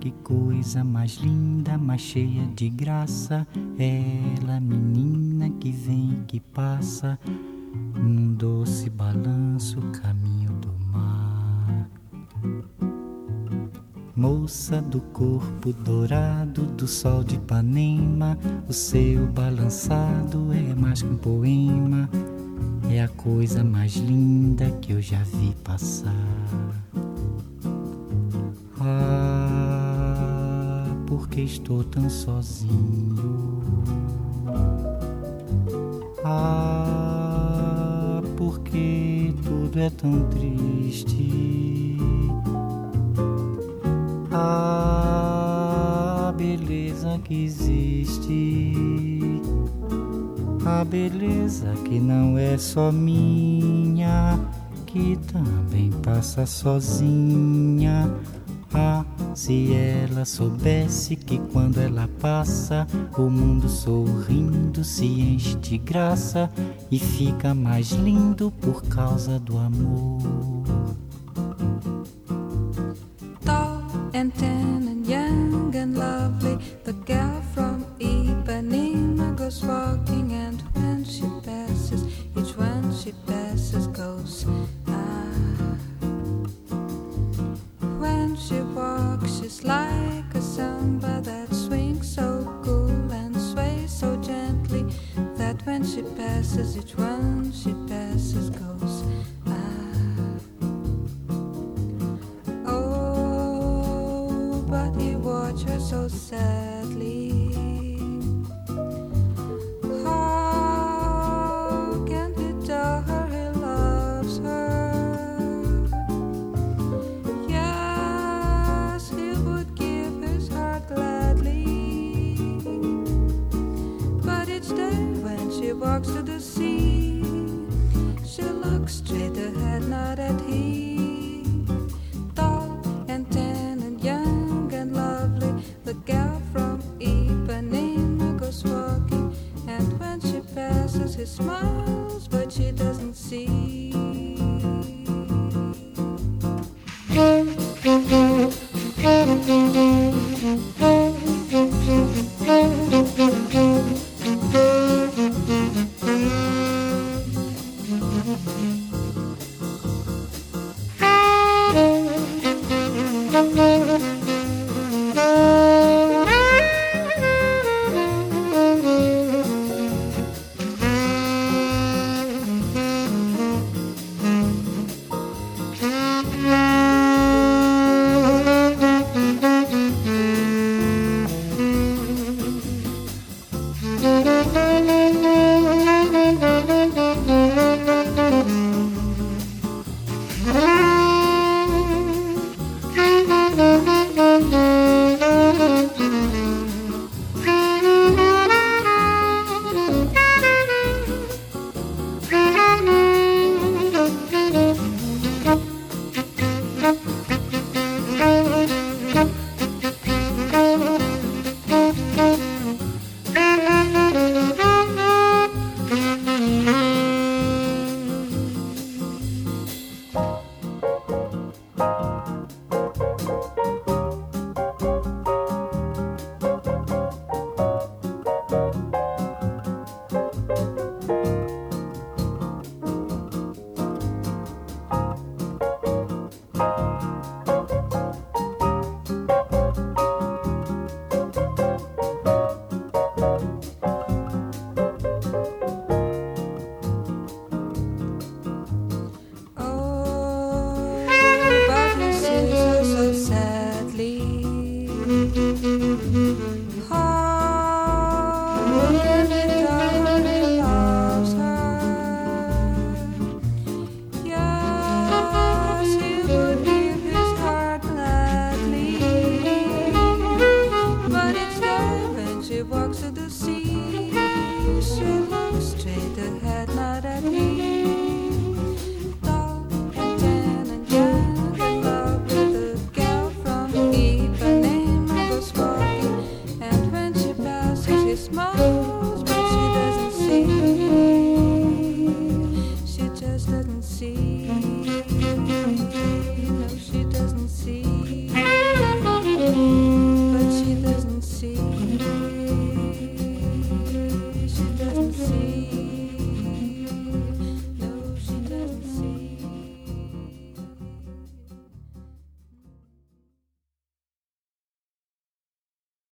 que coisa mais linda, mais cheia de graça. Ela, menina que vem e que passa, num doce balanço, caminho do mar. Moça do corpo dourado do sol de Ipanema, o seu balançado é mais que um poema. É a coisa mais linda que eu já vi passar. Ah, porque estou tão sozinho. Ah, porque tudo é tão triste. A beleza que existe, a beleza que não é só minha, que também passa sozinha. Ah, se ela soubesse que quando ela passa, o mundo sorrindo se enche de graça e fica mais lindo por causa do amor. And tan and young and lovely, the girl from Ipanema goes walking, and when she passes, each one she passes goes ah. When she walks, she's like a samba that swings so cool and sways so gently, that when she passes, each one she passes goes ah. But he watched her so sadly. How can he tell her he loves her? Yes, he would give his heart gladly. But each day when she walks to the sea, she looks straight ahead, not at him. Tall and tan and young and lovely, the girl from Ipanema goes walking, and when she passes, he smiles, but she doesn't see.